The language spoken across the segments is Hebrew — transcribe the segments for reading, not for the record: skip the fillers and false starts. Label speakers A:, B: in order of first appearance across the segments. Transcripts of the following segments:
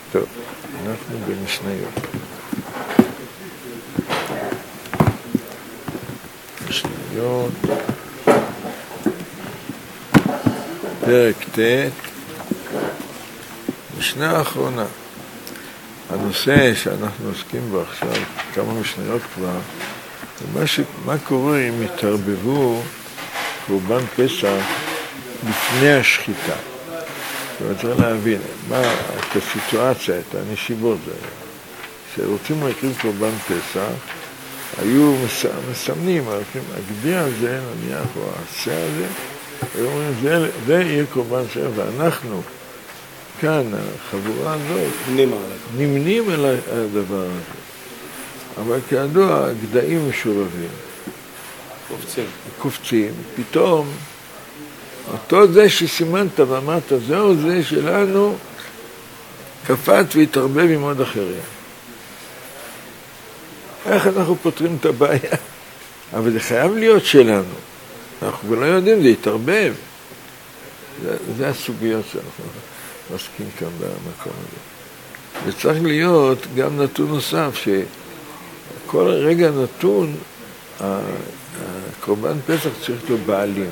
A: טוב, אנחנו במשניות. משניות. פרק ט', משנה האחרונה. הנושא שאנחנו עוסקים בו עכשיו, כמה משניות כבר, זה מה קורה אם יתערבבו קורבן פסח לפני השחיטה. זאת אומרת, צריך להבין את הסיטואציה, את הנשיבות. כשרוצים להקריב קורבן פסח, היו מסמנים, הגדיר הזה, נניח, או העשה הזה, היו אומרים, זה יהיה קורבן פסח, ואנחנו, כאן, החבורה הזאת, נמנים על הדבר הזה. אבל כידוע, הגדיים משורבים. קופצים. פתאום, אותו זה שסימנת ואמרת, זהו זה שלנו, קפט והתערבב עם עוד אחרים. איך אנחנו פותרים את הבעיה? אבל זה חייב להיות שלנו. אנחנו לא יודעים, זה יתערבב. זה הסוגיות שאנחנו עוסקים כאן במקום הזה. וצריך להיות גם נתון נוסף, שכל רגע נתון, הקורבן פסח צריך לו בעלים.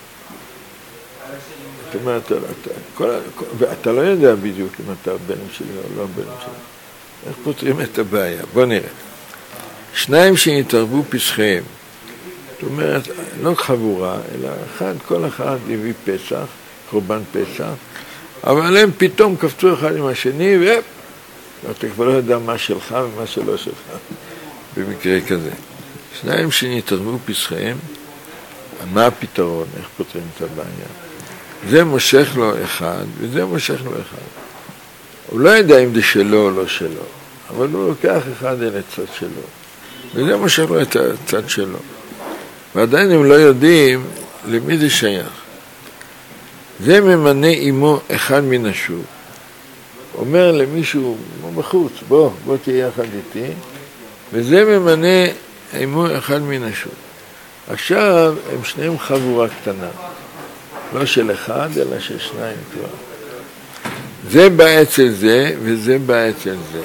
A: זאת אומרת, ואתה לא יודע בדיוק אם אתה בן שלי או לא בן שלי. איך פותרים את הבעיה? בוא נראה. שניים שנתערבו פסחיהם. זאת אומרת, לא חבורה, אלא כל אחד הביא פסח, קורבן פסח, אבל הם פתאום קפצו אחד עם השני, ואתה כבר לא יודע מה שלך ומה שלא שלך, במקרה כזה. שניים שנתערבו פסחיהם, מה הפתרון? איך פותרים את הבעיה? זה מושך לו אחד, וזה מושך לו אחד. הוא לא יודע אם זה שלו או לא שלו, אבל הוא לוקח אחד אל הצד שלו, וזה מושך לו את הצד שלו. ועדיין הם לא יודעים למי זה שייך. זה ממנה עמו אחד מן השוק. אומר למישהו בחוץ, בוא תהיה יחד איתי, וזה ממנה עמו אחד מן השוק. עכשיו הם שניהם חבורה קטנה. לא של אחד, אלא של שניים כבר. זה בא אצל זה, וזה בא אצל זה.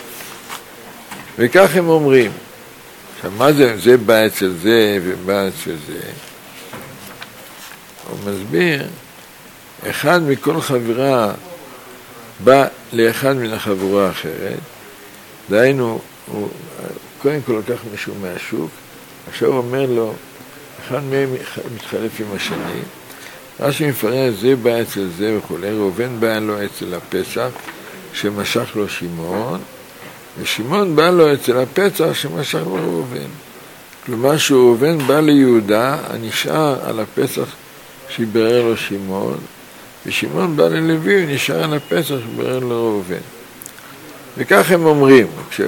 A: וכך הם אומרים. עכשיו, מה זה? זה בא אצל זה, ובא אצל זה. הוא מסביר, אחד מכל חברה בא לאחד מן החבורה האחרת. דהיינו, הוא קודם כל לקח מישהו מהשוק, עכשיו הוא אומר לו, אחד מהם מתחלף עם השני, רש"י מפרש, זה בא אצל זה וכו', ראובן בא לו אצל הפסח שמשך לו שמעון, ושמעון בא לו אצל הפסח שמשך לו ראובן. כלומר שראובן בא ליהודה, הנשאר על הפסח שיברר לו שמעון, ושמעון בא ללוי, נשאר על הפסח שיברר לו ראובן. וכך הם אומרים,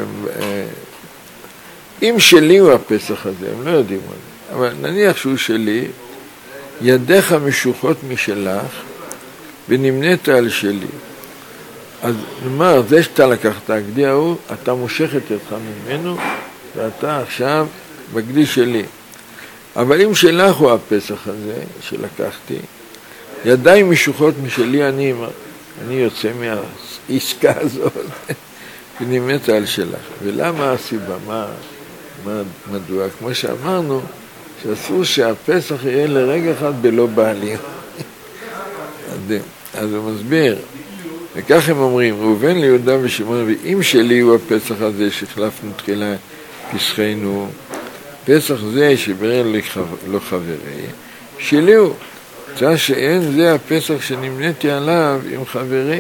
A: אם שלי הוא הפסח הזה, הם לא יודעים על זה, אבל נניח שהוא שלי, ידיך משוחות משלך ונמנית על שלי. אז נאמר, זה שאתה לקחת הגדי ההוא, אתה מושך את ידך ממנו, ואתה עכשיו בגדי שלי. אבל אם שלך הוא הפסח הזה שלקחתי, ידיי משוחות משלי, אני יוצא מהעסקה הזאת ונמנית על שלך. ולמה הסיבה? מדוע? כמו שאמרנו, שאסור שהפסח יהיה לרגע אחד בלא בעלים. אז הוא מסביר, וכך הם אומרים, ראובן ליהודה ושמעון, ואם שלי הוא הפסח הזה שהחלפנו תחילה פסחנו, פסח זה שברר לו חברי, שלי הוא. צא שאין זה הפסח שנמניתי עליו עם חברי.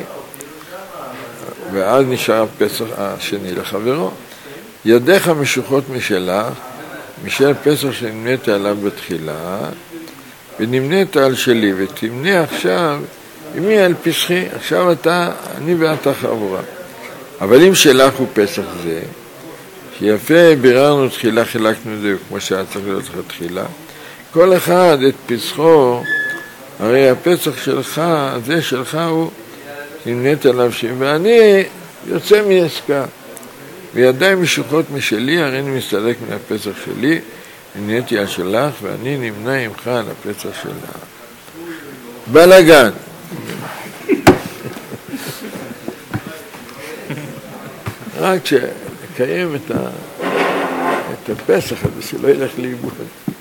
A: ואז נשאר הפסח השני לחברו. ידיך משוחות משלך, משל פסח שנמנית עליו בתחילה, ונמנית על שלי, ותמנה עכשיו, אמי על פסחי, עכשיו אני ואתה חבורה. אבל אם שלך הוא פסח זה, שיפה ביררנו תחילה, חילקנו את זה, כמו שהיה צריך להיות תחילה, כל אחד את פסחו, הרי הפסח שלך, זה שלך הוא נמנית עליו ואני יוצא מעסקה. וידיי משוחות משלי, הרי אני מסתלק מן הפסח שלי, נמניתי על שלך, ואני נמנע עמך על הפסח שלך. בלגן. רק שנקיים את הפסח הזה, שלא ילך לאיבוד.